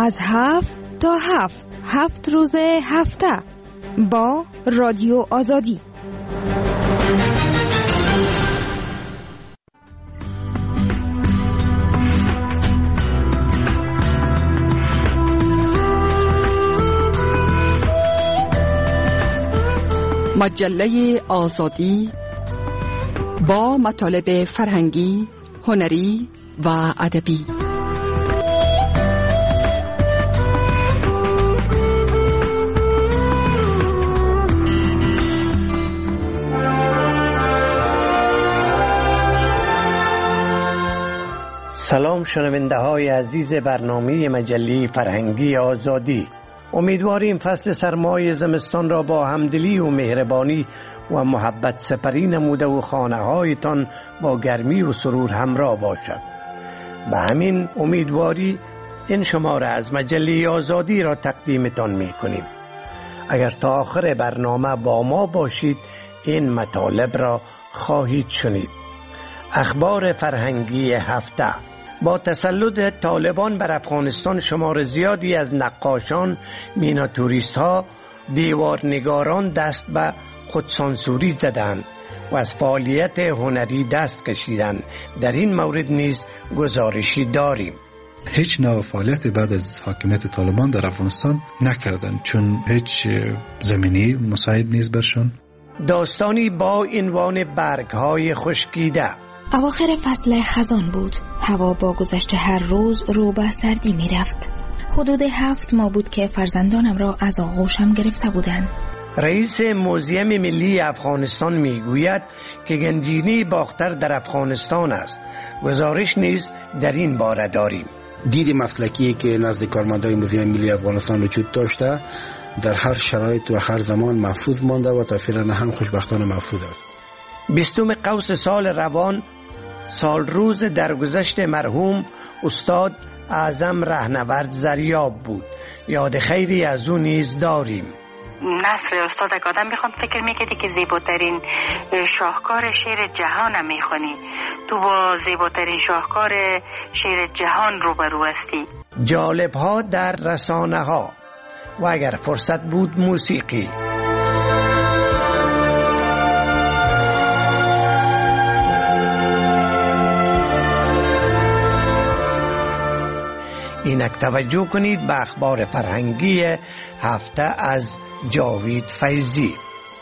از 7 تا 7 روز هفته با رادیو آزادی. مجله آزادی با مطالب فرهنگی، هنری و ادبی. سلام شنونده های عزیز برنامه مجله فرهنگی آزادی. امیدواریم فصل سرمای زمستان را با همدلی و مهربانی و محبت سپری نموده و خانه هایتان با گرمی و سرور همراه باشد. به همین امیدواری این شماره از مجله آزادی را تقدیمتان می کنیم. اگر تا آخر برنامه با ما باشید این مطالب را خواهید شنید. اخبار فرهنگی هفته: با تسلط طالبان بر افغانستان شمار زیادی از نقاشان، میناتوریست ها، دیوارنگاران دست به خودسانسوری زدند و از فعالیت هنری دست کشیدند. در این مورد نیز گزارشی داریم. هیچ نوع فعالیت بعد از حاکمیت طالبان در افغانستان نکردند چون هیچ زمینی مساعد نیست برشان. داستانی با عنوان برگ‌های خشکیده. اواخر فصل خزان بود. هوا با گذشت هر روز رو به سردی می رفت. حدود 7 ماه بود که فرزندانم را از آغوشم گرفته بودند. رئیس موزیم ملی افغانستان می گوید که گنجینه باختر در افغانستان است. گزارش نیز در این باره داریم. دید مسلکی که نزد کارمندان موزیم ملی افغانستان وجود داشته در هر شرایط و هر زمان محفوظ مانده و تا فعلا هم خوشبختانه محفوظ است. 20 قوس سال روان، سال روز درگذشت مرحوم استاد اعظم رهنورد زریاب بود. یاد خیری از او نیز داریم. نصر استاد یک آدم میخوام فکر میکردی که زیباترین شاهکار شعر جهان میخونی. تو با زیباترین شاهکار شعر جهان روبرو هستی. جالب ها در رسانه ها و اگر فرصت بود موسیقی. اینک توجه کنید به اخبار فرهنگی هفته از جاوید فیضی.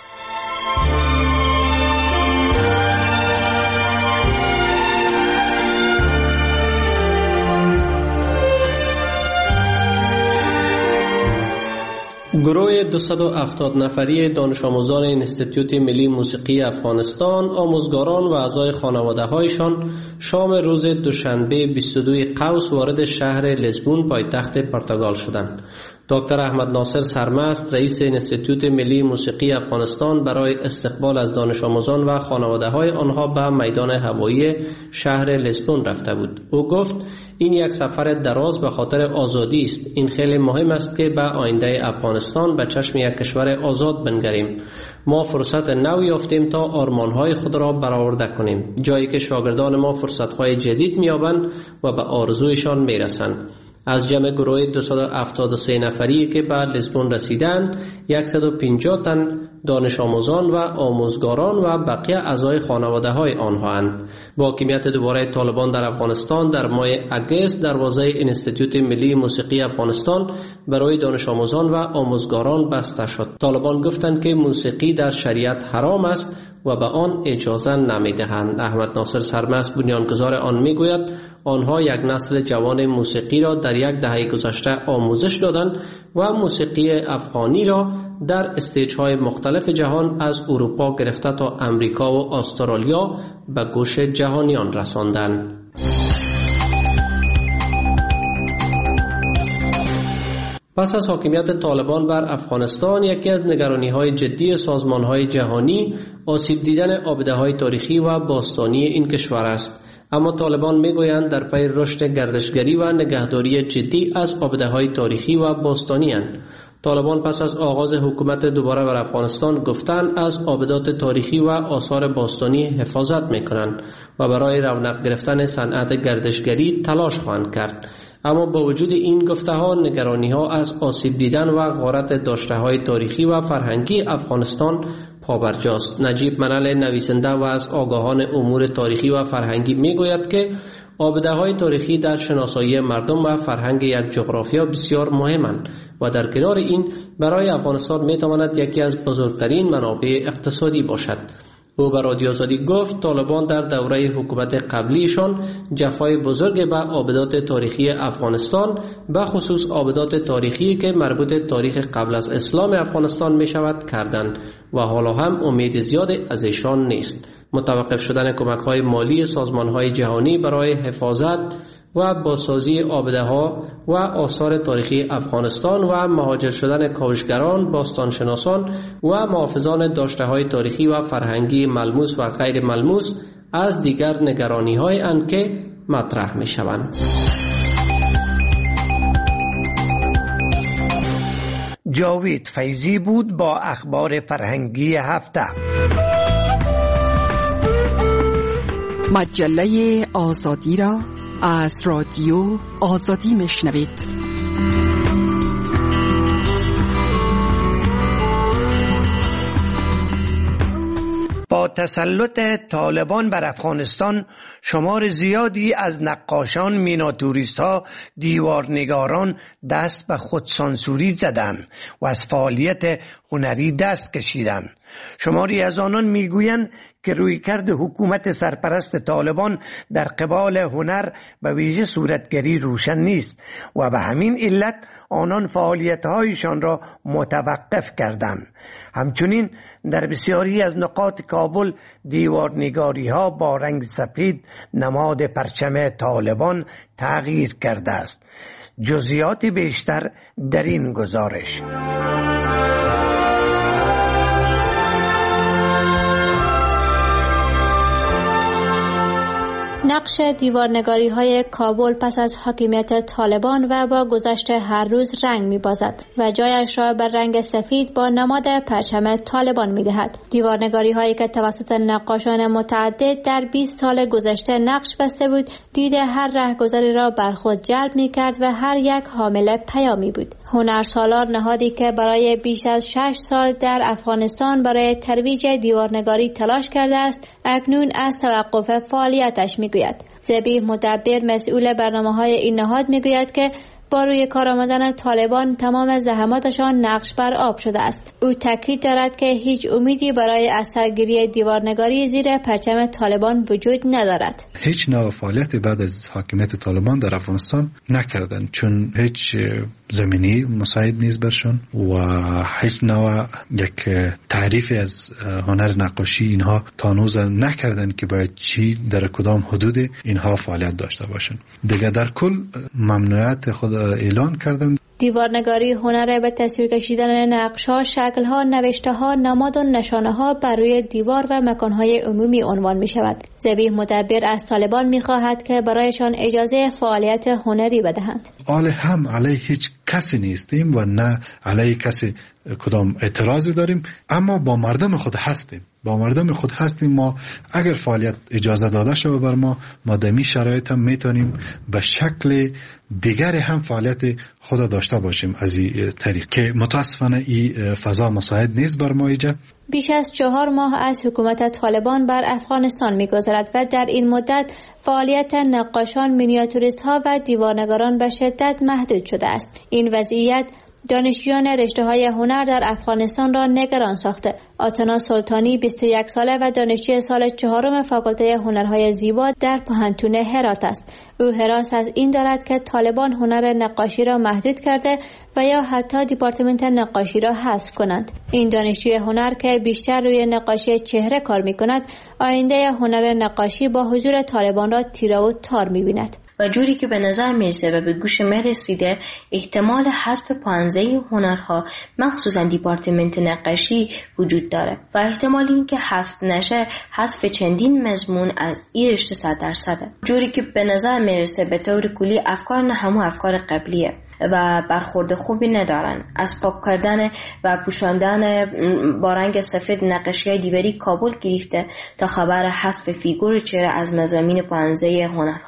گروه 270 نفری دانش آموزان انستیتوت ملی موسیقی افغانستان، آموزگاران و اعضای خانواده هایشان شام روز دوشنبه 22 قوس وارد شهر لیسبون پایتخت پرتغال شدند. دکتر احمد ناصر سرمست، رئیس انستیتوت ملی موسیقی افغانستان، برای استقبال از دانش آموزان و خانواده های آنها به میدان هوایی شهر لیسبون رفته بود. او گفت این یک سفر دراز به خاطر آزادی است. این خیلی مهم است که به آینده افغانستان به چشم یک کشور آزاد بنگریم. ما فرصت نو یافتیم تا آرمان‌های خود را برآورده کنیم، جایی که شاگردان ما فرصت‌های جدید می‌یابند و به آرزویشان می‌رسند. از جمع گروه 273 نفری که به لیسبون رسیدند، 150 تن دانش آموزان و آموزگاران و بقیه اعضای خانواده های آنهااند. با حاکمیت دوباره طالبان در افغانستان در ماه اگست، دروازه انستیتوت ملی موسیقی افغانستان برای دانش آموزان و آموزگاران بسته شد. طالبان گفتند که موسیقی در شریعت حرام است و به آن اجازه نمیدهند. احمد ناصر سرمست، بنیانگذار آن، میگوید آنها یک نسل جوان موسیقی را در یک دهه گذشته آموزش دادند و موسیقی افغانی را در استیج‌های مختلف جهان از اروپا گرفته تا امریکا و استرالیا به گوش جهانیان رساندند. پس از حاکمیت طالبان بر افغانستان، یکی از نگرانی‌های جدی سازمان‌های جهانی آسیب دیدن آبده‌های تاریخی و باستانی این کشور است. اما طالبان میگویند در پی رشد گردشگری و نگهداری جدی از آبده‌های تاریخی و باستانی اند. طالبان پس از آغاز حکومت دوباره بر افغانستان گفتند از آبدات تاریخی و آثار باستانی حفاظت میکنند و برای رونق گرفتن صنعت گردشگری تلاش خواهند کرد. اما با وجود این گفته ها نگرانی ها از آسیب دیدن و غارت داشته های تاریخی و فرهنگی افغانستان پابرجاست. نجیب منل نویسنده و از آگاهان امور تاریخی و فرهنگی می گوید که آبده های تاریخی در شناسایی مردم و فرهنگ یک جغرافیا بسیار مهمند و در کنار این برای افغانستان می تواند یکی از بزرگترین منابع اقتصادی باشد. او به رادیو آزادی گفت طالبان در دوره حکومت قبلیشان جفای بزرگ به آبدات تاریخی افغانستان به خصوص آبدات تاریخی که مربوط تاریخ قبل از اسلام افغانستان می شود کردند و حالا هم امید زیاد از ایشان نیست. متوقف شدن کمک‌های مالی سازمان‌های جهانی برای حفاظت و بازسازی آبده‌ها و آثار تاریخی افغانستان و مهاجر شدن کاوشگران، باستانشناسان و محافظان داشته‌های تاریخی و فرهنگی ملموس و غیر ملموس از دیگر نگرانی‌های اند که مطرح می‌شوند. جاوید فیضی بود با اخبار فرهنگی هفته. مجله آزادی را از رادیو آزادی میشنوید. با تسلط طالبان بر افغانستان شمار زیادی از نقاشان، میناتوریست‌ها، دیوارنگاران دست به خودسانسوری زدند و از فعالیت هنری دست کشیدند. شماری از آنان میگویند که رویکرد حکومت سرپرست طالبان در قبال هنر به ویژه صورتگری روشن نیست و به همین علت آنان فعالیت‌هایشان را متوقف کردند. همچنین در بسیاری از نقاط کابل دیوارنگاری‌ها با رنگ سفید نماد پرچم طالبان تغییر کرده است. جزئیات بیشتر در این گزارش. نقش دیوارنگاری های کابل پس از حاکمیت طالبان و با گذشت هر روز رنگ می بازد و جایش را بر رنگ سفید با نماد پرچم طالبان می دهد. دیوارنگاری هایی که توسط نقاشان متعدد در 20 سال گذشته نقش بسته بود، دید هر رهگذری را بر خود جلب می کرد و هر یک حامل پیامی بود. هنرسالار نهادی که برای بیش از 6 سال در افغانستان برای ترویج دیوارنگاری تلاش کرده است، اکنون از توقف فعالیتش میگوید. ذبیح مدبر مسئول برنامه‌های این نهاد میگوید که با روی کار آمدن طالبان تمام زحماتشان نقش بر آب شده است. او تاکید دارد که هیچ امیدی برای اثرگیری دیوارنگاری زیر پرچم طالبان وجود ندارد. هیچ نوع فعالیت بعد از حاکمیت طالبان در افغانستان نکردند، چون هیچ زمینی مساعد نیست برشان و هیچ نوع یک تعریف از هنر نقاشی اینها تانوز نکردند که باید چی در کدام حدود اینها فعالیت داشته باشند. دیگه در کل ممنوعیت خود اعلان کردند. دیوارنگاری هنر به تصویر کشیدن نقش‌ها، شکل‌ها، نوشته‌ها، نماد و نشانه‌ها بر روی دیوار و مکان‌های عمومی عنوان می‌شود. ذبیح مدبر از طالبان می‌خواهد که برایشان اجازه فعالیت هنری بدهند. هم علیه هیچ کسی نیستیم و نه علیه کسی کدام اعتراضی داریم، اما با مردم خود هستیم. ما اگر فعالیت اجازه داده شود بر ما دمی شرایط هم میتونیم به شکل دیگر هم فعالیت خود داشته باشیم از این طریق که متاسفانه این فضا مساعد نیست بر ما اینجا. بیش از 4 ماه از حکومت طالبان بر افغانستان می‌گذرد و در این مدت فعالیت نقاشان، مینیاتوریست‌ها و دیوارنگاران به شدت محدود شده است. این وضعیت دانشجویان رشته‌های هنر در افغانستان را نگران ساخته. آتنا سلطانی 21 ساله و دانشجوی سال 4 فاکولته هنرهای زیبا در پوهنتون هرات است. او هراس از این دارد که طالبان هنر نقاشی را محدود کرده و یا حتی دیپارتمنت نقاشی را حذف کنند. این دانشجوی هنر که بیشتر روی نقاشی چهره کار می‌کند، آینده هنر نقاشی با حضور طالبان را تیره و تار می‌بیند. و جوری که به نظر میرسه و به گوش من رسیده، احتمال حذف پانزه هنرها مخصوصا دیپارتمنت نقاشی وجود داره و احتمال این که حذف نشه حذف چندین مضمون از این رشته 100%. جوری که به نظر میرسه به طور کلی افکار نه همون افکار قبلیه و برخورد خوبی ندارن. از پاک کردن و پوشاندن با رنگ سفید نقاشی‌های دیواری کابل گرفته تا خبر حذف فیگور چهره از مضامین پانزه هنرها.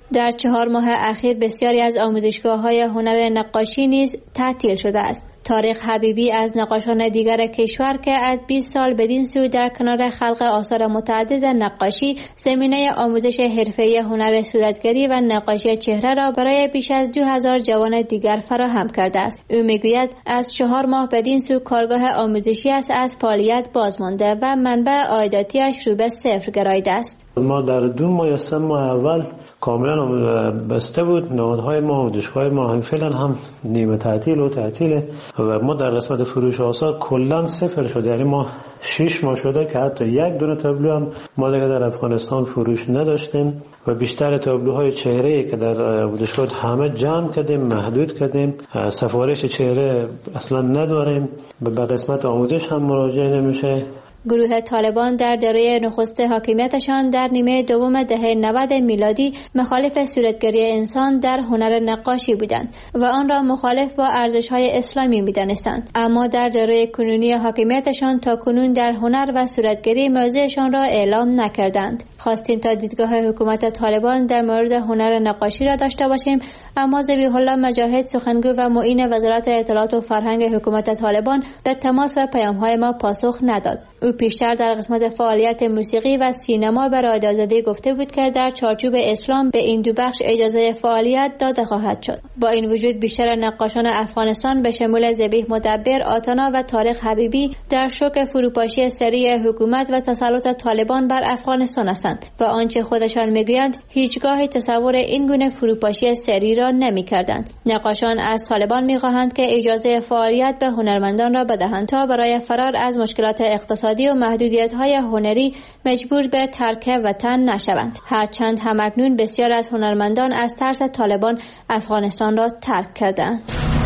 در 4 ماه اخیر بسیاری از آموزشگاه‌های هنر نقاشی نیز تعطیل شده است. طارق حبیبی از نقاشان دیگر کشور که از 20 سال بدین سو در کنار خلق آثار متعدد نقاشی زمینه آموزش حرفه‌ای هنر صورتگری و نقاشی چهره را برای بیش از 2000 جوان دیگر فراهم کرده است. او میگوید از 4 ماه بدین سو کارگاه آموزشی است از فعالیت بازمانده و منبع عایداتیش رو به صفر گرایده است. ما در 2 ماه یا 3 ماه اول کاملا بسته بود. نهادهای ما، آموزشگاه ما فعلا هم نیمه تعطیل و تعطیله و ما در قسمت فروش آثار کلا صفر شده. یعنی ما 6 ماه شده که حتی یک دونه تابلو هم ما دیگه در افغانستان فروش نداشتیم و بیشتر تابلوهای چهره‌ای که در آموزشگاه همه جمع کردیم، محدود کردیم. سفارش چهره اصلا نداریم، به قسمت آموزش هم مراجعه نمیشه. گروه طالبان در دوره نخست حاکمیتشان در نیمه دوم دهه 90 میلادی مخالف صورتگری انسان در هنر نقاشی بودند و آن را مخالف با ارزش‌های اسلامی می‌دانستند. اما در دوره کنونی حاکمیتشان تا کنون در هنر و صورتگری موضعشان را اعلام نکردند. خواستیم تا دیدگاه حکومت طالبان در مورد هنر نقاشی را داشته باشیم، اما ذبیح الله مجاهد سخنگو و معین وزارت اطلاعات و فرهنگ حکومت طالبان به تماس و پیام‌های ما پاسخ نداد. او پیشتر در قسمت فعالیت موسیقی و سینما به رادیو آزادی گفته بود که در چارچوب اسلام به این 2 بخش اجازه فعالیت داده خواهد شد. با این وجود بیشتر نقاشان افغانستان به شمول ذبیح مدبر، آتنا و طارق حبیبی در شوک فروپاشی سری حکومت و تسلط طالبان بر افغانستان هستند و آنچه خودشان میگویند هیچگاه تصور این گونه فروپاشی سری را نمی‌کردند. نقاشان از طالبان می‌خواهند که اجازه فعالیت به هنرمندان را بدهند تا برای فرار از مشکلات اقتصادی و محدودیت‌های هنری مجبور به ترک وطن نشوند. هرچند همکنون بسیار از هنرمندان از ترس طالبان افغانستان را ترک کردند.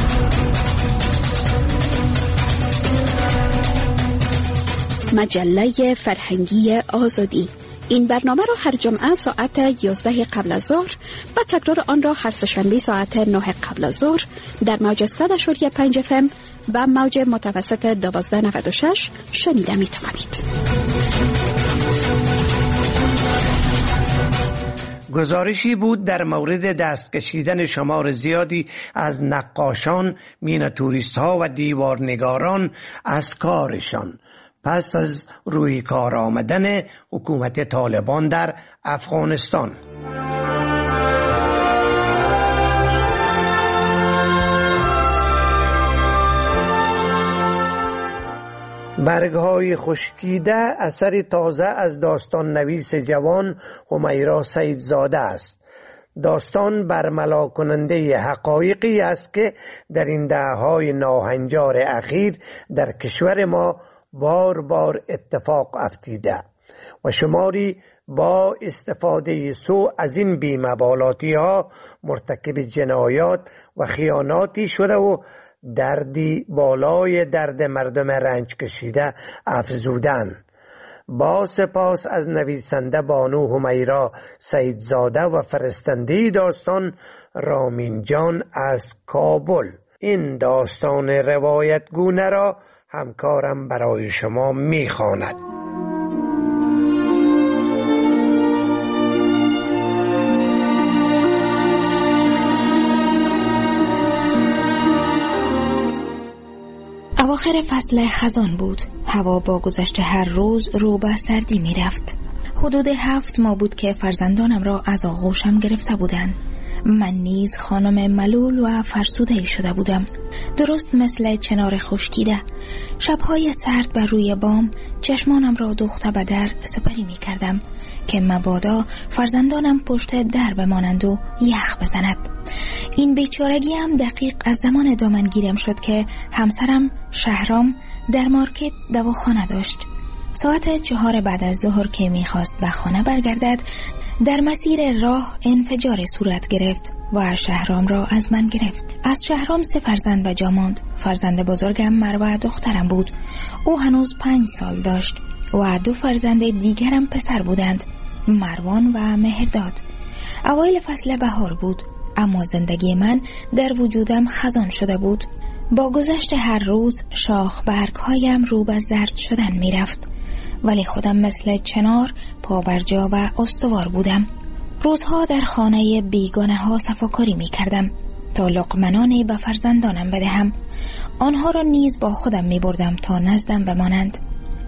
مجله فرهنگی آزادی. این برنامه را هر جمعه ساعت 11 قبل از ظهر و تکرار آن را هر سه‌شنبه ساعت 9 قبل از ظهر در موج 100.5 FM و موج متوسط 1296 شنیده می توانید. گزارشی بود در مورد دست کشیدن شمار زیادی از نقاشان، مینیاتوریست ها و دیوارنگاران از کارشان پس از روی کار آمدن حکومت طالبان در افغانستان. برگ‌های خشکیده اثر تازه از داستان نویس جوان همیرا سیدزاده است. داستان برملا کننده حقایقی است که در این دهه‌های ناهنجار اخیر در کشور ما بار بار اتفاق افتیده و شماری با استفاده سوء از این بی‌مبالاتی ها مرتکب جنایات و خیاناتی شده و دردی بالای درد مردم رنج کشیده افزودن. با سپاس از نویسنده بانو همیرا سیدزاده و فرستنده داستان رامین جان از کابل. این داستان روایت گونه را همکارم برای شما می‌خواند. اواخر فصل خزان بود. هوا با گذشت هر روز رو به سردی می رفت. حدود 7 ماه بود که فرزندانم را از آغوشم گرفته بودند. من نیز خانم ملول و فرسوده شده بودم، درست مثل چنار خشکیده. شبهای سرد بر روی بام چشمانم را دوخته به در سپری می کردم که مبادا فرزندانم پشت در بمانند و یخ بزند. این بیچارگی هم دقیق از زمان دامنگیرم شد که همسرم شهرام در مارکت دواخانه داشت. ساعت 4 بعد از ظهر که میخواست به خانه برگردد، در مسیر راه انفجار صورت گرفت و شهرام را از من گرفت. از شهرام 3 فرزند به جا ماند. فرزند بزرگم مروه دخترم بود. او هنوز 5 سال داشت و 2 فرزند دیگرم پسر بودند، مروان و مهرداد. اوایل فصل بهار بود، اما زندگی من در وجودم خزان شده بود. با گذشت هر روز شاخ برگ‌هایم رو به زرد شدن می رفت، ولی خودم مثل چنار پا بر جا و استوار بودم. روزها در خانه بیگانه ها صفاکاری می کردم تا لقمنانی به فرزندانم بدهم. آنها را نیز با خودم می بردم تا نزدم بمانند.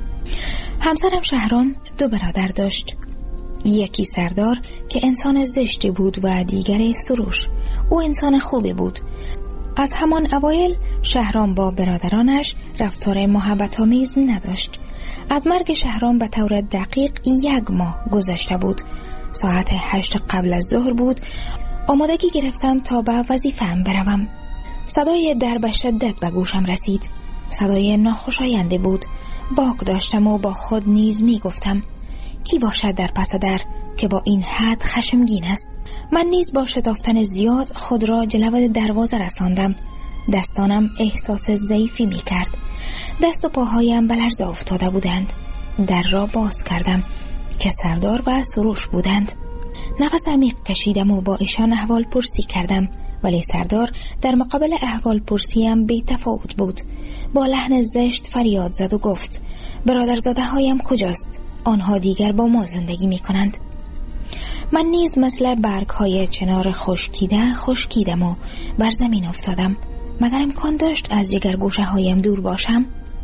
همسرم شهرام 2 برادر داشت. یکی سردار که انسان زشتی بود و دیگری سروش. او انسان خوبی بود. از همان اوایل شهرام با برادرانش رفتار محبت آمیز نداشت. از مرگ شهرام به طور دقیق 1 ماه گذشته بود. ساعت 8 قبل از ظهر بود. آمادگی گرفتم تا به وظیفه‌ام بروم. صدای در به شدت به گوشم رسید. صدای ناخوشایندی بود. باک داشتم و با خود نیز می گفتم کی باشد در پس در که با این حد خشمگین است. من نیز با شتافتن زیاد خود را جلو دروازه رساندم. دستانم احساس ضعیفی می کرد. دست و پاهایم به لرزه افتاده بودند. در را باز کردم که سردار و سروش بودند. نفس عمیق کشیدم و با ایشان احوال پرسی کردم، ولی سردار در مقابل احوال پرسیم بی تفاوت بود. با لحن زشت فریاد زد و گفت برادرزاده هایم کجاست؟ آنها دیگر با ما زندگی می کنند. من نیز مثل برگ های چنار خشکیدم و بر زمین افتادم. مگر امکان داشت از جگر گوشه هایم دور باشم؟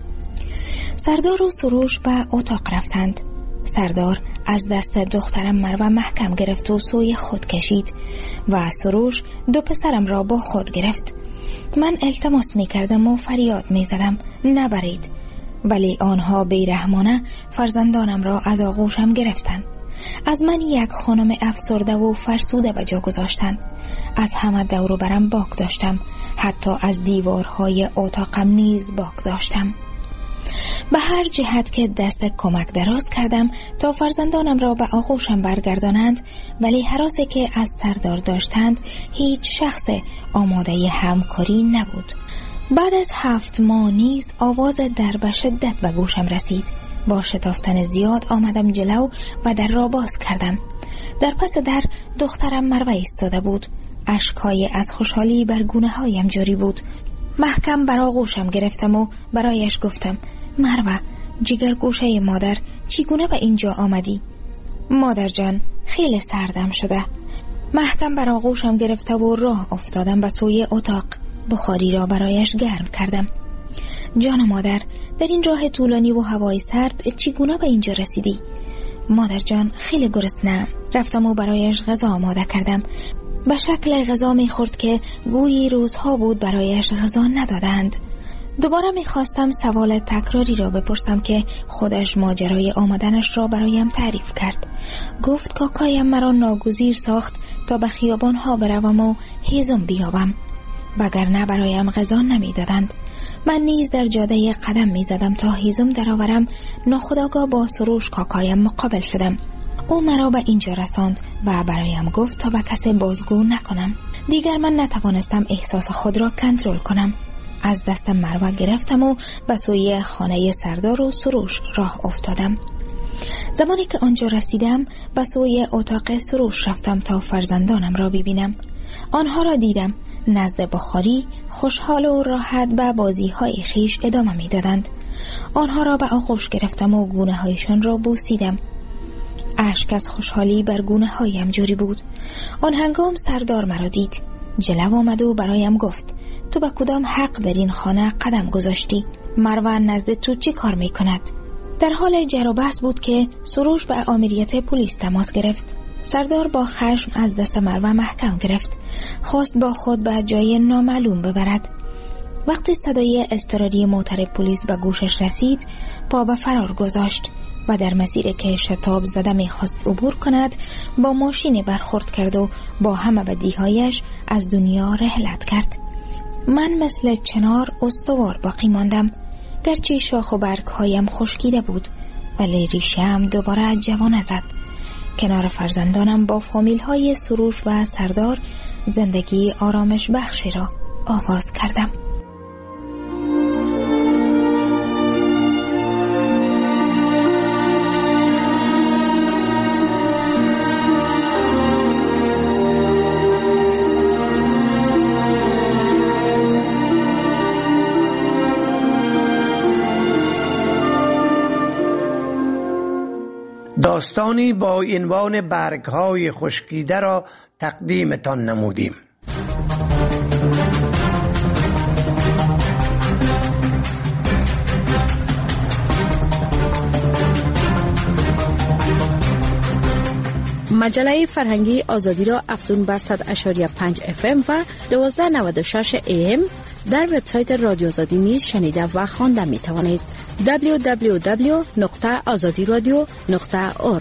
سردار و سروش به اتاق رفتند. سردار از دست دخترم مروه محکم گرفت و سوی خود کشید و سروش 2 پسرم را با خود گرفت. من التماس می کردم و فریاد می زدم نبرید، ولی آنها بیرحمانه فرزندانم را از آغوشم گرفتند. از من 1 خانم افسرده و فرسوده به جا گذاشتند. از همه دور و برم باک داشتم. حتی از دیوارهای اتاقم نیز باک داشتم. به هر جهت که دست کمک دراز کردم تا فرزندانم را به آغوشم برگردانند، ولی هراسی که از سردار داشتند هیچ شخص آماده همکاری نبود. بعد از 7 ماه نیز آواز در به شدت به گوشم رسید. با شتافتن زیاد آمدم جلو و در را باز کردم. در پس در دخترم مروه ایستاده بود. اشک‌های از خوشحالی بر گونه‌هایم جاری بود. محکم بر آغوشم گرفتم و برایش گفتم مروه جگر گوشه مادر، چگونه به اینجا آمدی؟ مادر جان خیلی سردم شده. محکم بر آغوشم گرفته و راه افتادم به سوی اتاق. بخاری را برایش گرم کردم. جان مادر، در این راه طولانی و هوای سرد چگونه به اینجا رسیدی؟ مادر جان خیلی گرسنه‌ام. رفتم و برایش غذا آماده کردم. به شکل غذا می‌خورد که گویی روزها بود برایش غذا ندادند. دوباره می‌خواستم سوال تکراری را بپرسم که خودش ماجرای آمدنش را برایم تعریف کرد. گفت کاکایم مرا ناگزیر ساخت تا به خیابان‌ها بروم و هیزم بیابم، وگرنه برایم غذا نمی‌دادند. من نیز در جاده قدم می‌زدم تا هیزم درآورم. ناخودآگاه با سروش کاکایم مقابل شدم. او مرا به اینجا رساند و برایم گفت تا به کسی بازگو نکنم. دیگر من نتوانستم احساس خود را کنترل کنم. از دست مروه گرفتم و به سوی خانه سردار و سروش راه افتادم. زمانی که آنجا رسیدم به سوی اتاق سروش رفتم تا فرزندانم را ببینم. آنها را دیدم. نزد بخاری خوشحال و راحت به بازی‌های خیش ادامه می‌دادند. آنها را به آغوش گرفتم و گونه‌هایشان را بوسیدم. اشک از خوشحالی بر گونه‌هایم جاری بود. آن هنگام سردار مرا دید. جلو آمد و برایم گفت تو به کدام حق در این خانه قدم گذاشتی؟ مروه نزد تو چی کار می‌کند؟ در حال جر و بحث بود که سروش به آمریت پلیس تماس گرفت. سردار با خشم از دست مروه محکم گرفت. خواست با خود به جای نامعلوم ببرد. وقتی صدای اضطراری موتر پلیس به گوشش رسید، پا به فرار گذاشت و در مسیر که شتاب زده می‌خواست عبور کند با ماشین برخورد کرد و با همه بدیهایش از دنیا رحلت کرد. من مثل چنار استوار باقی ماندم. گرچه شاخ و برگ‌هایم خشکیده بود، ولی ریشه‌ام دوباره جوانه زد. کنار فرزندانم با فامیل‌های سروش و سردار زندگی آرامش بخشی را آغاز کردم. داستانی با عنوان برگ‌های خشکیده را تقدیمتان نمودیم. مجله فرهنگی آزادی را افزون بر 100.5 FM و 1296 AM در وبسایت رادیو آزادی نیز شنیده و خوانده می توانید. www.azadiradio.org.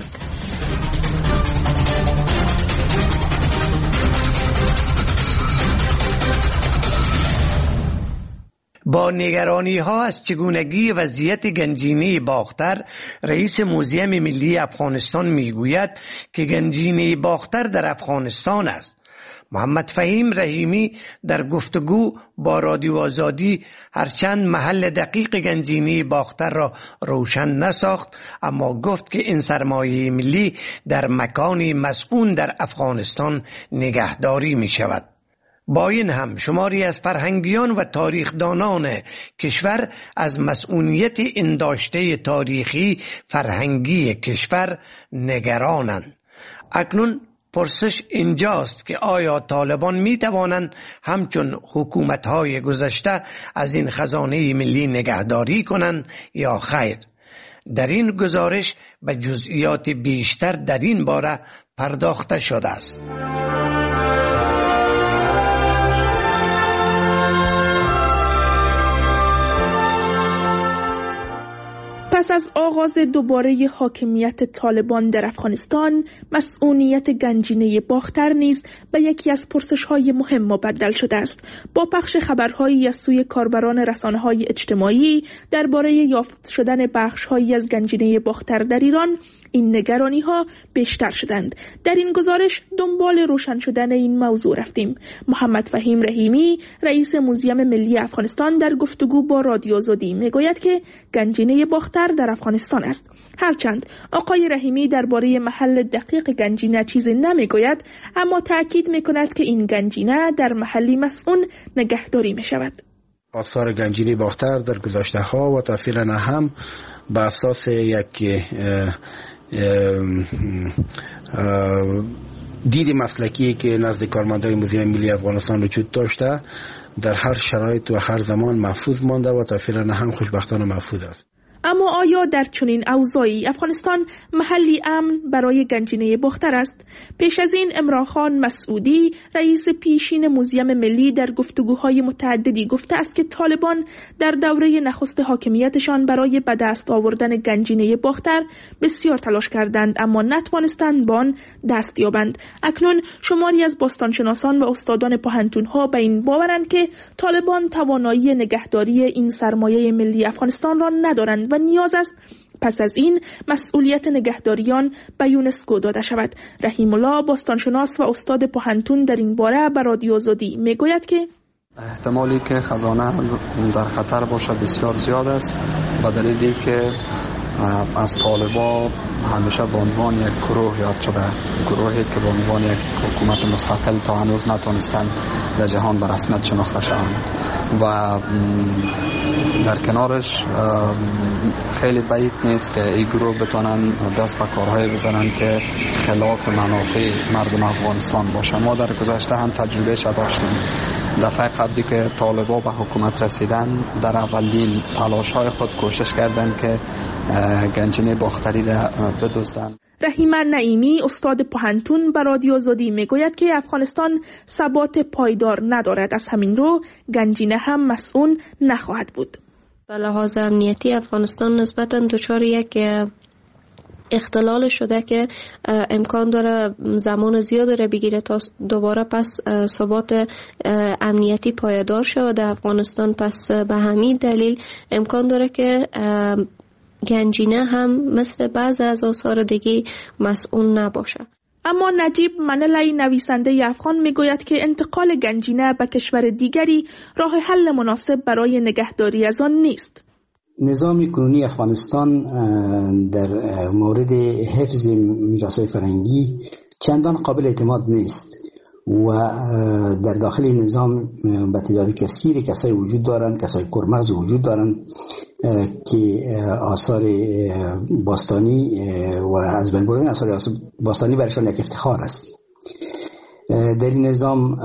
با نگرانی ها از چگونگی وضعیت گنجینه باختر، رئیس موزیم ملی افغانستان میگوید که گنجینه باختر در افغانستان است. محمد فهیم رحیمی در گفتگو با رادیو آزادی هرچند محل دقیق گنجینه باختر را روشن نساخت، اما گفت که این سرمایه ملی در مکانی مسکون در افغانستان نگهداری می شود. با این هم شماری از فرهنگیان و تاریخدانان کشور از مسئولیت انداشته تاریخی فرهنگی کشور نگرانند. اکنون پرسش اینجاست که آیا طالبان می توانند همچون حکومت‌های گذشته از این خزانه ملی نگهداری کنند یا خیر؟ در این گزارش به جزئیات بیشتر در این باره پرداخته شده است. پس از آغاز دوباره حاکمیت طالبان در افغانستان، مسئولیت گنجینه باختر نیز به یکی از پرسش‌های مهم مبدل شده است. با پخش خبرهایی از سوی کاربران رسانه‌های اجتماعی درباره یافت شدن بخش‌هایی از گنجینه باختر در ایران، این نگرانی‌ها بیشتر شدند. در این گزارش دنبال روشن شدن این موضوع رفتیم. محمد فهیم رحیمی، رئیس موزیم ملی افغانستان، در گفتگو با رادیو آزادی میگوید که گنجینه باختر در افغانستان است. هرچند آقای رحیمی درباره محل دقیق گنجینه چیزی نمیگوید، اما تأکید میکند که این گنجینه در محلی مسئول نگهداری میشود. آثار گنجینه باختر در گذشته ها و تا فعلا هم به اساس یک دید مسلکی که نزد کارمندان موزیم ملی افغانستان وجود داشته، در هر شرایط و هر زمان محفوظ مانده و تا فعلا هم خوشبختانه محفوظ است. اما آیا در چنین اوضاعی افغانستان محلی امن برای گنجینه باختر است؟ پیش از این عمران خان مسعودی، رئیس پیشین موزیم ملی، در گفتگوهای متعددی گفته است که طالبان در دوره نخست حاکمیتشان برای به دست آوردن گنجینه باختر بسیار تلاش کردند، اما نتوانستند به آن دست یابند. اکنون شماری از باستانشناسان و استادان پوهنتون‌ها به این باورند که طالبان توانایی نگهداری این سرمایه ملی افغانستان را ندارند و نیاز است پس از این مسئولیت نگهداریان به یونسکو داده شود. رحیم الله، باستانشناس و استاد پوهنتون، در این باره به رادیو آزادی میگوید که احتمالی که خزانه در خطر باشه بسیار زیاد است، به دلیلی که از طالبان همیشه به عنوان یک گروه یاد شده، گروهی که به عنوان یک حکومت مستقل تا هنوز نتونستن در جهان به رسمیت شناخته شوند و در کنارش خیلی بعید نیست که این گروه بتونن دست به کارهای بزنن که خلاف منافع مردم افغانستان باشه. ما در گذشته هم تجربه شده داشتیم. دفعه قبلی که طالبان به حکومت رسیدن، در اولین تلاش‌های خود کوشش کردند که گنجینه باختری را بدزدند. رحیم نعیمی، استاد پوهنتون، به رادیو آزادی میگوید که افغانستان ثبات پایدار ندارد، از همین رو گنجینه هم مسئول نخواهد بود. به لحاظ امنیتی افغانستان نسبتاً دچار یک اختلال شده که امکان داره زمان زیاد داره بگیره تا دوباره پس ثبات امنیتی پایدار شود در افغانستان. پس به همین دلیل امکان داره که گنجینه هم مثل بعض از آثار دیگه مسئول نباشه. اما نجیب منلی، نویسنده افغان، میگوید که انتقال گنجینه به کشور دیگری راه حل مناسب برای نگهداری از آن نیست. نظام کنونی افغانستان در مورد حفظ میراث‌های فرهنگی چندان قابل اعتماد نیست و در داخل نظام به تعداد کثیری کسای وجود دارند، کسای کورمغز وجود دارند که آثار باستانی و از بین بردن آثار باستانی برشان یک افتخار است. در این نظام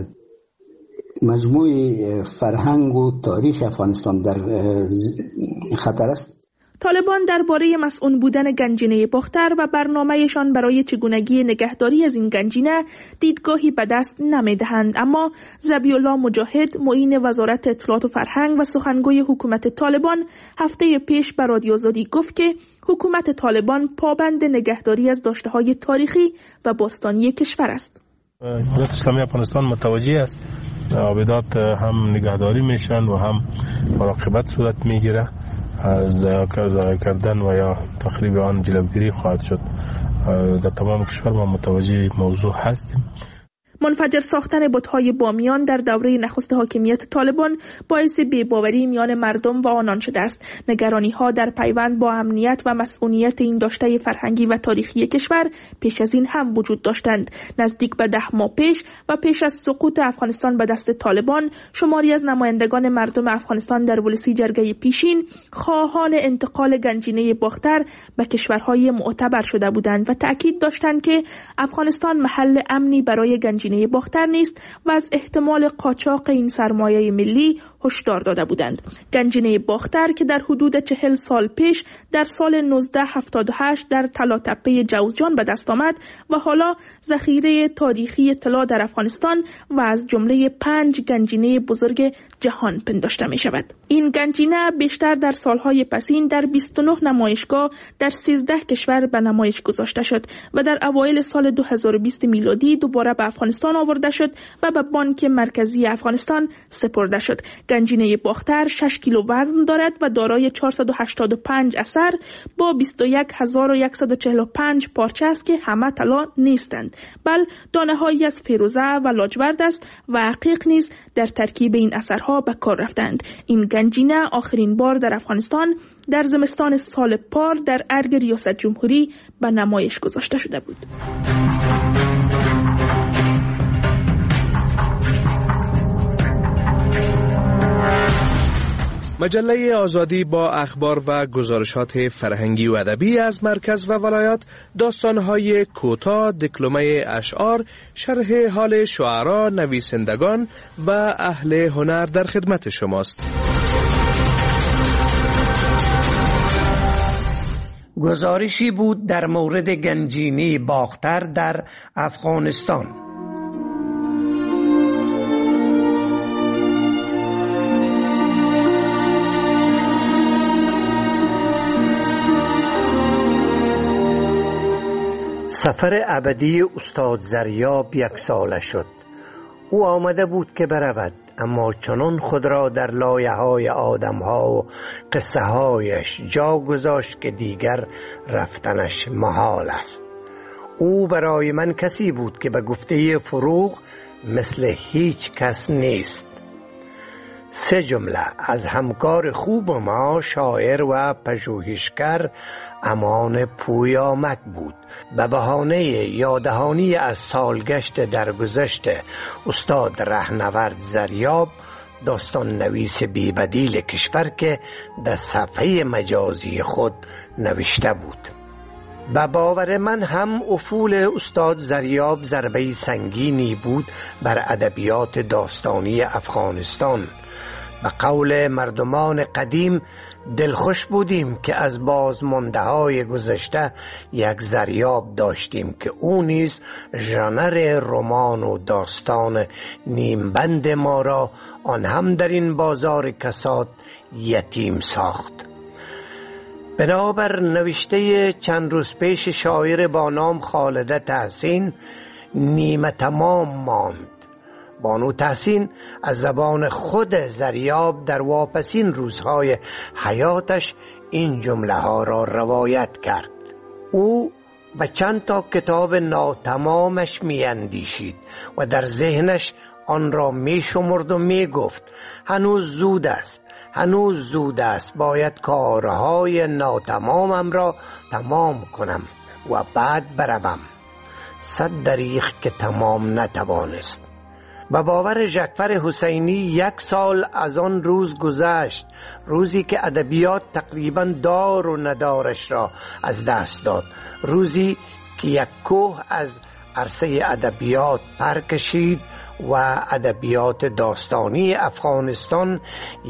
مجموع فرهنگ و تاریخ افغانستان در خطر است. طالبان درباره مسئول بودن گنجینه باختر و برنامه‌شان برای چگونگی نگهداری از این گنجینه دیدگاهی به دست نمی‌دهند، اما ذبیح‌الله مجاهد معین وزارت اطلاعات و فرهنگ و سخنگوی حکومت طالبان هفته پیش به رادیو آزادی گفت که حکومت طالبان پابند نگهداری از داشته‌های تاریخی و باستانی کشور است. دولت اسلامی افغانستان متوجه است آبادات هم نگهداری میشن و هم مراقبت صورت میگیره، ضایع کردن و یا تخریب آن جلوگیری خواهد شد. در تمام کشور ما متوجه موضوع هستیم. منفجر ساختن بت‌های بامیان در دوره نخست حاکمیت طالبان باعث بی‌باوری میان مردم و آنان شده است. نگرانی‌ها در پیوند با امنیت و مسئولیت این داشته فرهنگی و تاریخی کشور پیش از این هم وجود داشتند. نزدیک به 10 ماه پیش و پیش از سقوط افغانستان به دست طالبان، شماری از نمایندگان مردم افغانستان در ولسی جرگه پیشین خواهان انتقال گنجینه باختر به کشورهای معتبر شده بودند و تأکید داشتند که افغانستان محل امنی برای گنجینه باختر نیست و از احتمال قاچاق این سرمایه ملی هشدار داده بودند. گنجینه باختر که در حدود 40 سال پیش در سال 1978 در طلاتپه جوزجان به دست آمد و حالا ذخیره تاریخی طلا در افغانستان و از جمله 5 گنجینه بزرگ جهان پنداشته می شود. این گنجینه بیشتر در سالهای پسین در 29 نمایشگاه در 13 کشور به نمایش گذاشته شد و در اوایل سال 2020 میلادی دوباره به افغانستان آورده شد و به بانک مرکزی افغانستان سپرده شد. گنجینه باختر 6 کیلو وزن دارد و دارای 485 اثر با 21145 پارچه است که همه طلا نیستند، بل دانه‌هایی از فیروزه و لاجورد است و عقیق نیز در ترکیب این اثرها به کار رفتند. این گنجینه آخرین بار در افغانستان در زمستان سال پار در ارگ ریاست جمهوری به نمایش گذاشته شده بود. مجله آزادی با اخبار و گزارشات فرهنگی و ادبی از مرکز و ولایات، داستان‌های کوتاه، دکلمه اشعار، شرح حال شعرا، نویسندگان و اهل هنر در خدمت شماست. گزارشی بود در مورد گنجینه باختر در افغانستان. سفر ابدی استاد زریاب 1 ساله شد. او آمده بود که برود، اما چنان خود را در لایه‌های آدم‌ها و قصه‌هایش جا گذاشت که دیگر رفتنش محال است. او برای من کسی بود که به گفته فروغ مثل هیچ کس نیست. 3 جمله از همکار خوب ما، شاعر و پژوهشگر امان پویامک بود. به بهانه یاددهانی از سالگشت درگذشت استاد رهنورد زریاب، داستان نویس بی‌بدیل کشور که در صفحه مجازی خود نوشته بود. به باور من هم افول استاد زریاب ضربه سنگینی بود بر ادبیات داستانی افغانستان. به قول مردمان قدیم دلخوش بودیم که از بازمانده‌های گذشته یک زریاب داشتیم که او نیز ژانر رمان و داستان نیمبند ما را آن هم در این بازار کساد یتیم ساخت. بنابر نوشته چند روز پیش شاعر با نام خالده تحسین، نیمه تمام ماند. بانو تحسین از زبان خود زریاب در واپسین روزهای حیاتش این جمله ها را روایت کرد. او به چند تا کتاب ناتمامش می اندیشید و در ذهنش آن را می شمرد و می گفت هنوز زود است، هنوز زود است، باید کارهای ناتمامم را تمام کنم و بعد بروم. 100 دریغ که تمام نتوانست. به باور جعفر حسینی 1 سال از آن روز گذشت، روزی که ادبیات تقریبا دار و ندارش را از دست داد، روزی که یک کوه از عرصه ادبیات پر کشید و ادبیات داستانی افغانستان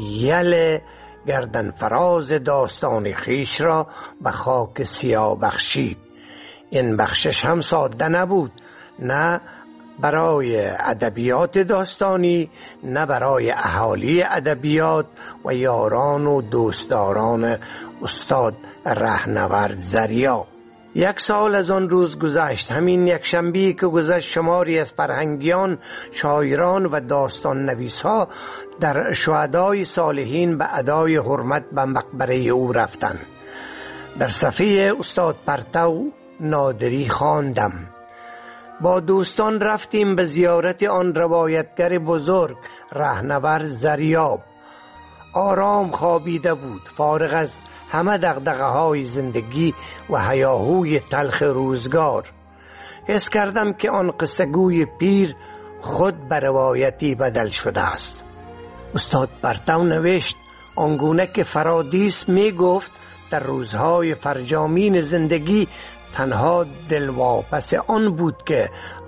یل گردن فراز داستان خیش را به خاک سیاه بخشید. این بخشش هم ساده نبود، نه برای ادبیات داستانی، نه برای اهالی ادبیات و یاران و دوستداران استاد رهنورد ضریاب. 1 سال از آن روز گذشت. همین یک شنبه که گذشت شماری از فرهنگیان، شاعران و داستان نویس‌ها در شهدای صالحین به ادای حرمت به مقبره او رفتند. در صفحه استاد پرتو نادری خواندم. با دوستان رفتیم به زیارت آن روایتگر بزرگ رهنورد ضریاب. آرام خوابیده بود، فارغ از همه دغدغه‌های زندگی و هیاهوی تلخ روزگار. حس کردم که آن قصه‌گوی پیر خود به روایتی بدل شده است. استاد پرتو نوشت آنگونه که فرادیس می گفت در روزهای فرجامین زندگی تنها دلواپس آن بود که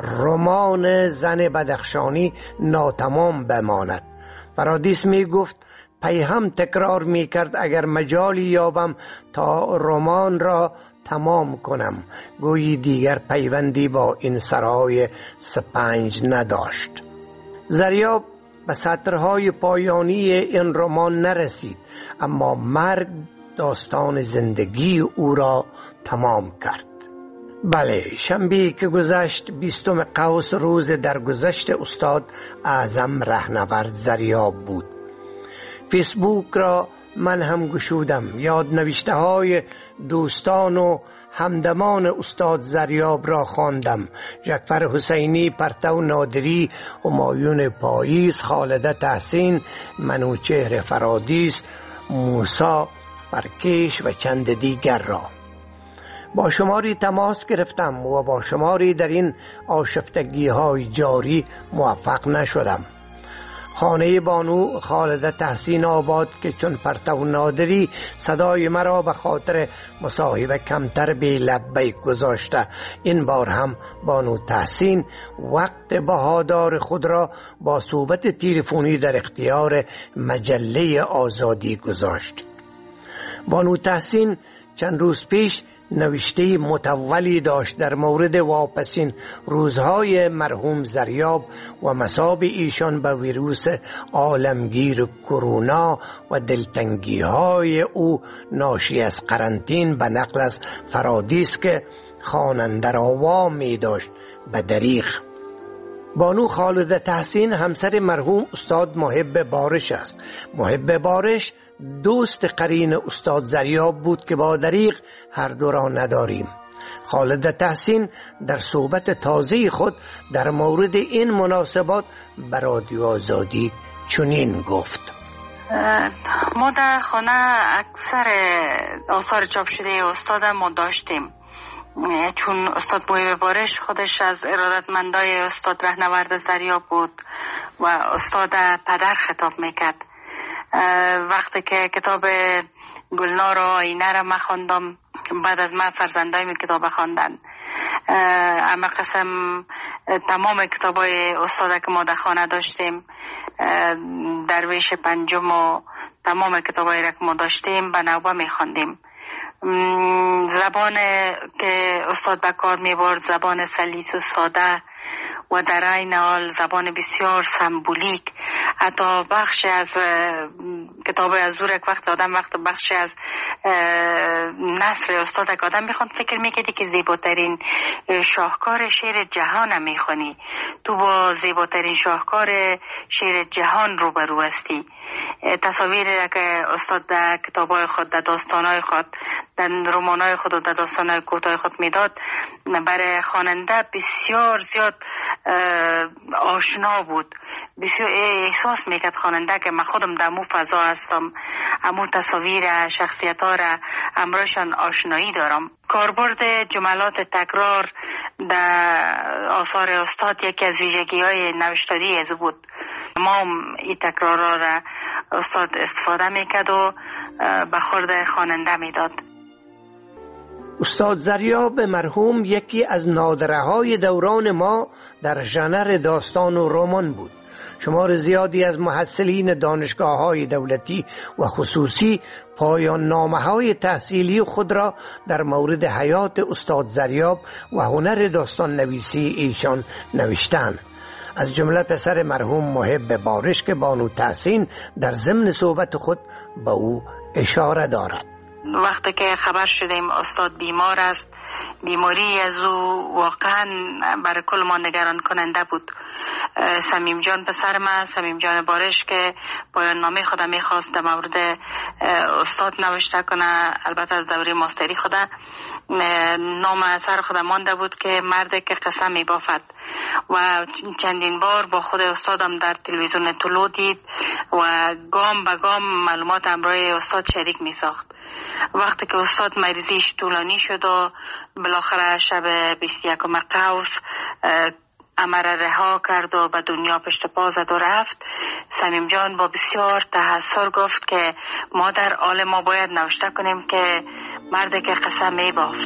رمان زن بدخشانی ناتمام بماند. فرادیس می گفت پیهم تکرار می کرد اگر مجالی یابم تا رمان را تمام کنم، گویی دیگر پیوندی با این سرای سپنج نداشت. ضریاب به سطرهای پایانی این رمان نرسید، اما مرگ داستان زندگی او را تمام کرد. بله، شنبه که گذشت 20 قوس روز درگذشت استاد اعظم رهنورد ضریاب بود. فیسبوک را من هم گشودم، یادنوشته های دوستان و همدمان استاد ضریاب را خواندم. جعفر حسینی، پرتو نادری، همایون پاییز، خالده تحسین، منوچهر فرادیس، موسی پرکش و چند دیگر را. با شماری تماس گرفتم و با شماری در این آشفتگی های جاری موفق نشدم. خانه بانو خالده تحسین آباد که چون پرتو نادری صدای مرا به خاطر مصاحبه کمتر به لبیک گذاشته، این بار هم بانو تحسین وقت بهادار خود را با صحبت تلفنی در اختیار مجله آزادی گذاشت. بانو تحسین چند روز پیش نوشته متولی داشت در مورد واپسین روزهای مرحوم ضریاب و مصاب ایشان به ویروس عالمگیر کرونا و دلتنگی های او ناشی از قرنطین، به نقل از فرادیس که خواننده را وامی داشت به دریغ. بانو خالده تحسین همسر مرحوم استاد محب بارش است. محب بارش دوست قرین استاد ضریاب بود که با دریغ هر دو را نداریم. خالده تحسین در صحبت تازه خود در مورد این مناسبات به رادیو آزادی چنین گفت: ما در خانه اکثر آثار چاپ شده استاد ما داشتیم، چون استاد محب بارش خودش از ارادتمندای استاد رهنورد ضریاب بود و استاد پدر خطاب میکرد. وقتی که کتاب گلنار و آینه را من خواندم، بعد از من فرزندایم کتاب خواندن. اما قسم تمام کتابای استاد که ما در خانه داشتیم، درویش پنجم و تمام کتابایی را که ما داشتیم به نوبه می خواندیم. زبان که استاد به کار می برد زبان سلیس و ساده و در عین حال زبان بسیار سمبولیک. حتی بخش از کتاب از زورک وقت آدم وقت بخش از نثر استاد که آدم میخواد فکر میکردی که زیباترین شاهکار شعر جهان میخونی، تو با زیباترین شاهکار شعر جهان روبرو هستی. تصاویری را که استاد در کتابای خود، در داستانای خود، در رمانای خود و در داستانای کوتاه خود میداد برای خواننده بسیار زیاد آشنا بود. بسیار احساس میکرد خواننده که من خودم در مو فضا هستم، امو تصاویر شخصیت را امرشان آشنایی دارم. کاربرد جملات تکرار در آثار استاد یکی از ویژگی‌های نوشتاری از بود. ما این تکرارها را استاد استفاده میکرد و به خورد خواننده میداد. استاد ضریاب مرحوم یکی از نادره‌های دوران ما در ژانر داستان و رمان بود. شمار زیادی از محصلین دانشگاه‌های دولتی و خصوصی پایان نامه‌های تحصیلی خود را در مورد حیات استاد ضریاب و هنر داستان نویسی ایشان نوشتند. از جمله پسر مرحوم محب بارش که بانو تحسین در ضمن صحبت خود به او اشاره دارد. وقتی که خبر شدیم استاد بیمار است، بیماری از او واقعا برای کل ما نگران کننده بود. سمیم جان پسر من، سمیم جان بارش که پایان نامه خودم میخواست در مورد استاد نوشته کنه، البته از دوره ماستری خودم نام اثر خودم مانده بود که مرد که قسم میبافد و چندین بار با خود استادم در تلویزیون طلوع دید و گام به گام معلومات همراه استاد شریک میساخت. وقتی که استاد مریضیش طولانی شد و بالاخره شب 21 قوس امر رها کرد و به دنیا پشت پا زد و رفت، سمیم جان با بسیار تحسر گفت که ما در حال ما باید نوشته کنیم که مردی که قسم می بافت.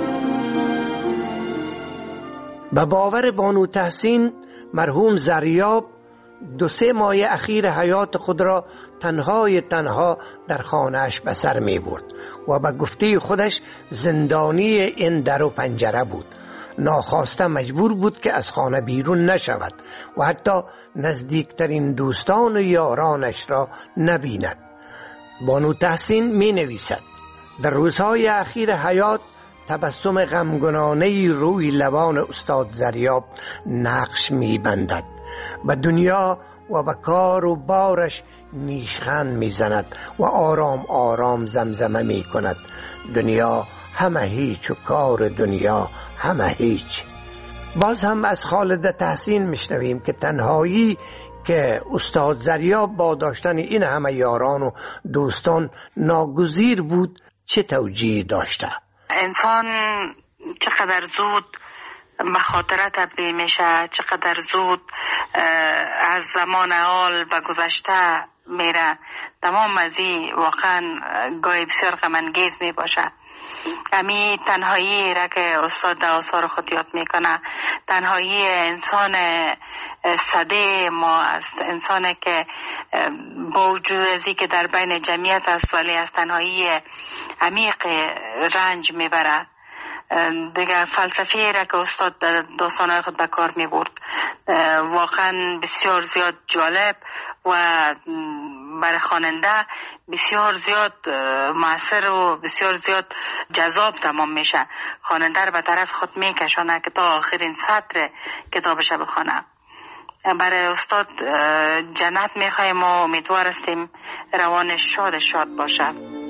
به باور بانو تحسین مرحوم ضریاب 2-3 ماه اخیر حیات خود را تنها در خانه‌اش به سر می برد و به گفته خودش زندانی این در و پنجره بود. ناخواسته مجبور بود که از خانه بیرون نشود و حتی نزدیکترین دوستان و یارانش را نبیند. بانو تحسین می نویسد: در روزهای اخیر حیات تبسم غمگنانه‌ای روی لبان استاد ضریاب نقش می بندد. به دنیا و به کار و بارش نیشخند می زند و آرام آرام زمزمه می کند: دنیا همه هیچ و کار دنیا همه هیچ. باز هم از خالد تحسین میشنویم که تنهایی که استاد ضریاب با داشتن این همه یاران و دوستان ناگزیر بود چه توجیه داشته؟ انسان چقدر زود به خاطره تبدیل میشه، چقدر زود از زمان حال به گذشته میره. تمام از این واقعا گاهی بسیار غم‌انگیز می باشه. امی تنهایی را که استاد در آثار خود یاد میکنه، تنهایی انسان ساده ما است، انسانی که با وجود ازی که در بین جمعیت است ولی از تنهایی عمیق رنج میبره. دیگه فلسفی را که استاد در داستانهای خود به کار می برد واقعا بسیار زیاد جالب و برای خواننده بسیار زیاد مؤثر و بسیار زیاد جذاب تمام میشه. خواننده را به طرف خود میکشانه که تا آخرین سطر کتابش بخونه. برای استاد جنت میخوایم و امیدوار هستیم روان شاد باشه.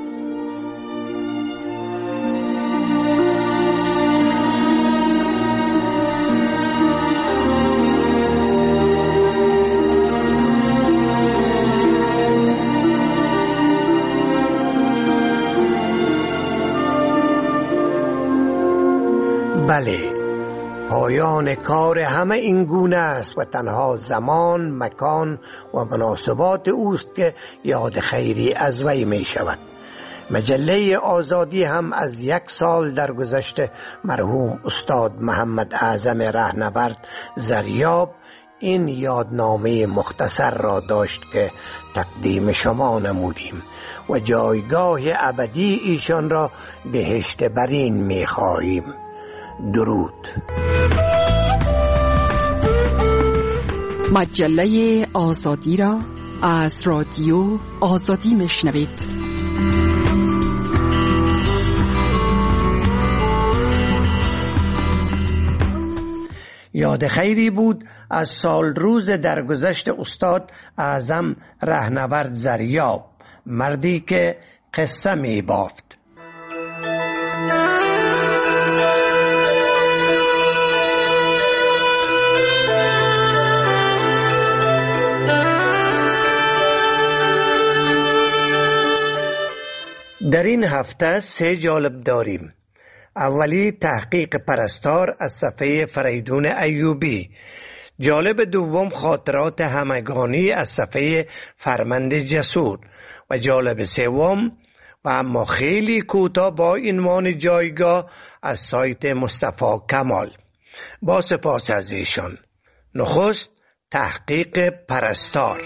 بله، پایان کار همه این گونه است و تنها زمان، مکان و مناسبات اوست که یاد خیری از وی می شود. مجله آزادی هم از 1 سال در گذشته مرحوم استاد محمد اعظم رهنورد ضریاب این یادنامه مختصر را داشت که تقدیم شما نمودیم و جایگاه ابدی ایشان را بهشت برین می خواهیم. درود. مجله آزادی را از رادیو آزادی میشنوید. یاد خیری بود از سال روز درگذشت استاد اعظم رهنورد ضریاب، مردی که قصه می بافت. در این هفته 3 جالب داریم. اولی تحقیق پرستار از صفحه فریدون ایوبی. جالب دوم خاطرات همگانی از صفحه فرمند جسور. و جالب سوم و اما خیلی کوتاه با عنوان جایگاه از سایت مصطفی کمال. با سپاس از ایشان. نخست تحقیق پرستار.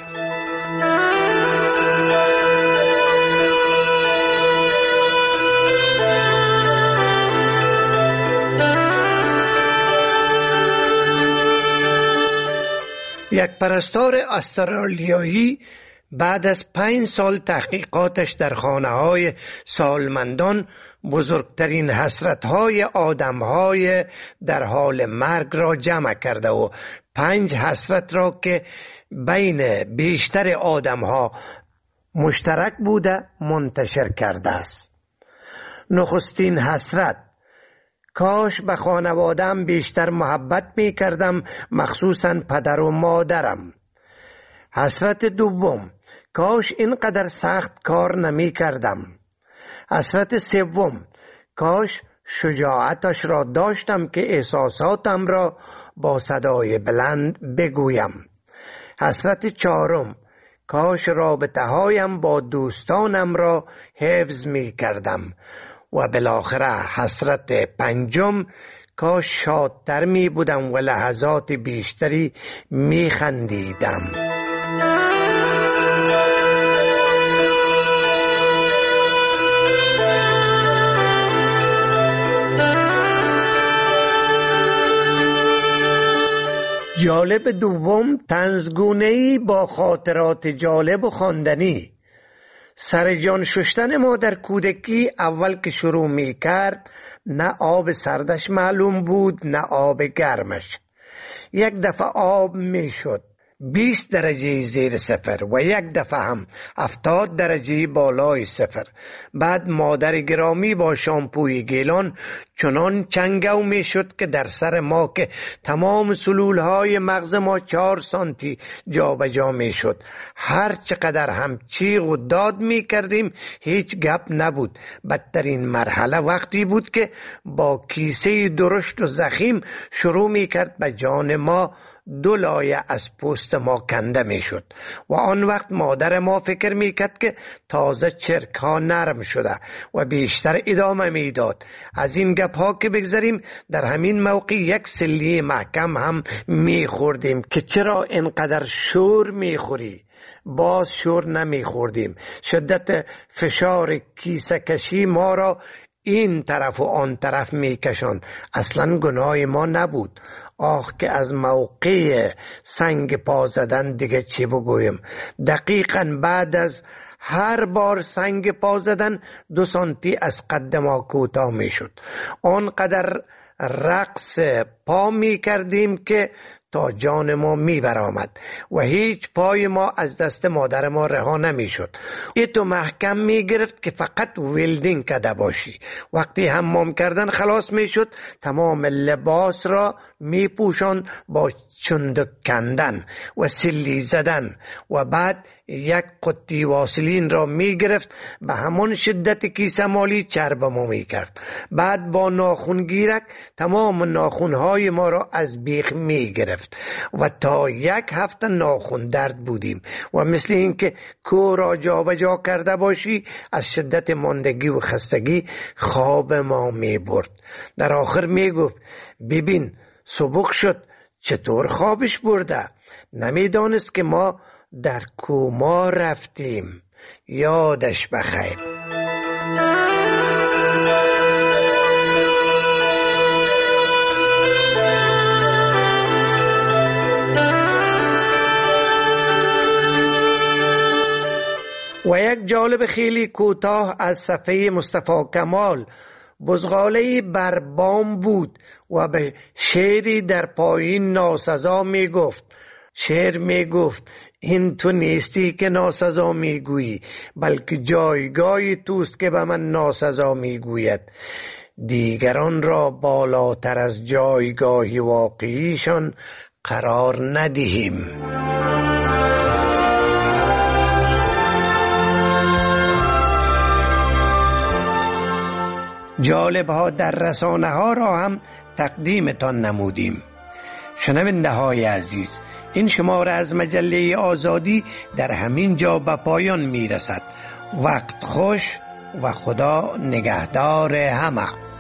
یک پرستار استرالیایی بعد از 5 سال تحقیقاتش در خانه‌های سالمندان بزرگترین حسرت‌های آدم‌های در حال مرگ را جمع کرده و 5 حسرت را که بین بیشتر آدم‌ها مشترک بوده منتشر کرده است. نخستین حسرت: کاش به خانواده‌ام بیشتر محبت می کردم، مخصوصاً پدر و مادرم. حسرت دوم: کاش اینقدر سخت کار نمی کردم. حسرت سوم: کاش شجاعتش را داشتم که احساساتم را با صدای بلند بگویم. حسرت چهارم: کاش رابطه هایم با دوستانم را حفظ می کردم. و بالاخره حسرت پنجم: کاش شادتر می بودم و لحظات بیشتری می خندیدم. جالب دوم طنزگونه‌ای با خاطرات جالب و خواندنی. سر جان شستن ما در کودکی اول که شروع می کرد نه آب سردش معلوم بود نه آب گرمش. یک دفعه آب می شد 20 درجه زیر صفر و یک دفعه هم 70 درجه بالای صفر. بعد مادر گرامی با شامپوی گیلان چنان چنگو می شد که در سر ما که تمام سلولهای مغز ما 4 سانتی جا به جا می شد. هر چقدر هم چیغ و داد می کردیم هیچ گپ نبود. بدترین مرحله وقتی بود که با کیسه درشت و زخیم شروع می کرد به جان ما 2 لایه از پوست ما کنده می شد و آن وقت مادر ما فکر می کرد که تازه چرک ها نرم شده و بیشتر ادامه می داد. از این گپ ها که بگذاریم در همین موقع یک سلی محکم هم می خوردیم که چرا اینقدر شور می خوری؟ باز شور نمی خوردیم. شدت فشار کیسه کشی ما را این طرف و آن طرف می کشند. اصلا گناه ما نبود. آخ که از موقع سنگ پا زدن دیگه چی بگویم. دقیقاً بعد از هر بار سنگ پا زدن 2 سانتی از قد ما کوتاه می شد. آنقدر رقص پا می کردیم که تا جان ما می برآمد و هیچ پای ما از دست مادر ما رها نمی شد. ایتو محکم می گرفت که فقط ویلدینگ کده باشی. وقتی حمام کردن خلاص می شد تمام لباس را می پوشان با چندک کندن و سلی زدن و بعد یک قطی واسلین را می گرفت به همون شدت کیسه مالی چربمو می کرد. بعد با ناخونگیرک تمام ناخونهای ما را از بیخ می گرفت و تا 1 هفته ناخون درد بودیم و مثل این که کو را جا به جا کرده باشی از شدت ماندگی و خستگی خواب ما می برد. در آخر می گفت ببین سبک شد، چطور خوابش برده؟ نمی دانست که ما در کوما رفتیم. یادش بخیر. و یک جالب خیلی کوتاه از صفحه مصطفی کمال. بزغاله‌ای بر بام بود و به شعری در پایین ناسزا می گفت. شعر می گفت این تو نیستی که ناسزا می گویی، بلکه جایگاهی توست که به من ناسزا می گوید. دیگران را بالاتر از جایگاهی واقعیشان قرار ندهیم. جالب ها در رسانه ها را هم تقدیمتان نمودیم. شنونده های عزیز، این شماره از مجله آزادی در همین جا به پایان می رسد. وقت خوش و خدا نگهدار همه.